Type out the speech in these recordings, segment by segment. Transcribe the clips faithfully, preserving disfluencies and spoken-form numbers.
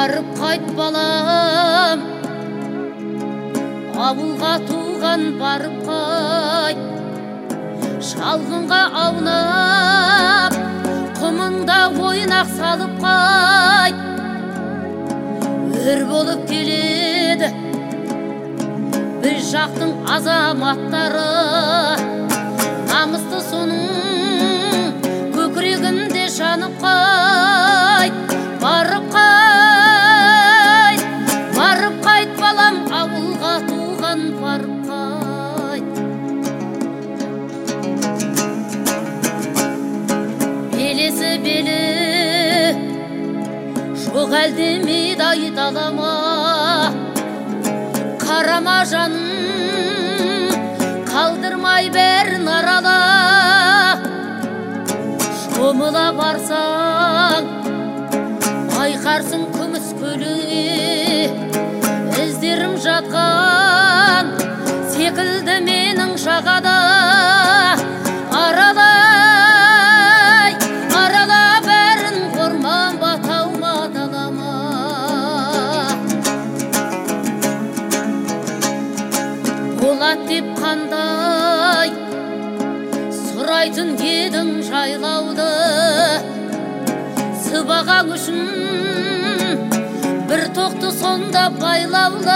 барып қайт балам, ауылға туған барып қайт. Шалғынға аунап, құмында ойнақ салып қайт. Өр болып келеді біз жақтың азаматтары, намысты соның көкірегінде жанып қайт. Барып қайт, барып қайт балам, ауылға туған барып қайт. Белесі белі жоқ әлде мидай далама, қарама жаным, қалдырмай бәрін арала. Шомыла барсаң байқарсың күміс көлге, іздерім жатқан секілді менің жағада. Аралай, арала бәрін, орман батаума далама. Болат деп қандай сұрайтын едің жайлауды, сыбағаң үшін бір тоқты сонда байлаулы.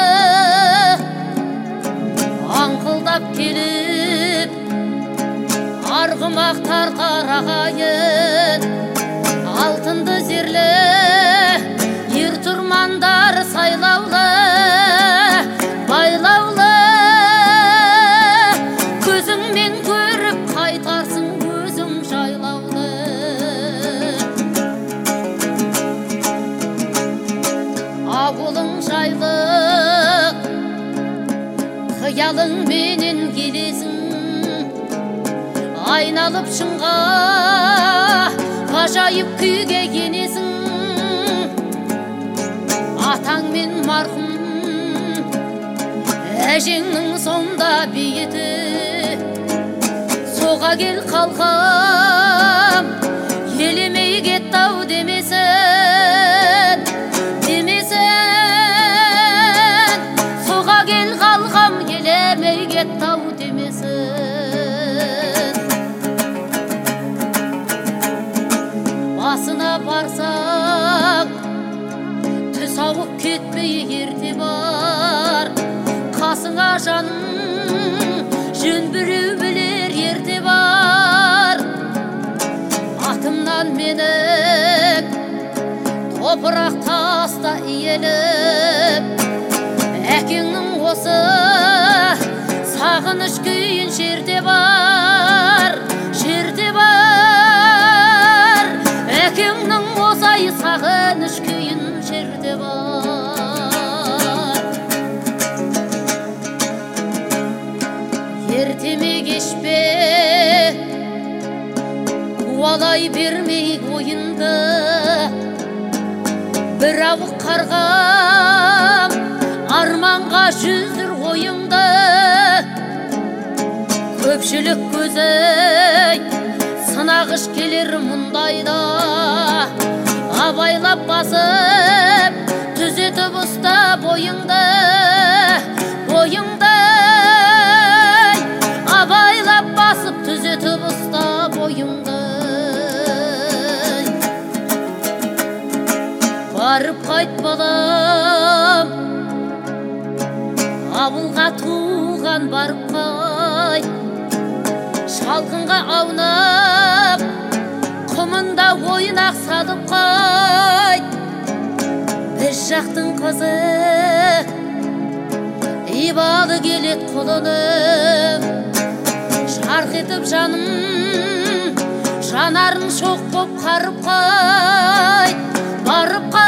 Аңқылдап келіп арғымақтар қарағайын, алтынды зерлі ер тұрмандар сайлаулы, байлаулы. Көзіңмен көріп қайтарсың өзің жайлаулы. Ауылың жайлы, қиялың менен келесің, айналып шыңға ғажайып күйге енесің. Атаң мен марқұм әжеңнің сонда бейіті, соға кел қалқам, елемей кеттау демесін, демесін. Соға кел қалқам, елемей кеттау демесін. Басына барсаң түс ауып кетпей ерте бар, қасыңа жаным жөн біреу білер ерте бар. Атымнан менің топырақ таста иеліп, әкеңнің осы сағыныш күйін жерде бар, жерде бар. Әкеңнің осай сағыныш күйін жерде бар. Ертеме кешпе қуалай бермей ойынды, бір ауық қарғам арманға жүздір ойыңды. Көпшілік көзі сынағыш келер мұндайда, абайлап басып түзетіп ұста бойыңды, бойыңды. Абайлап басып түзетіп ұста бойыңды. Барып қайт балам, ауылға туған барып қайт. Шалғынға аунап, құмында ойнақ салып қайт. Біз жақтың қызы ибалы келет құлынып, шарқ етіп жаным жанарын шоқ боп қарып қайт. Барып қайт.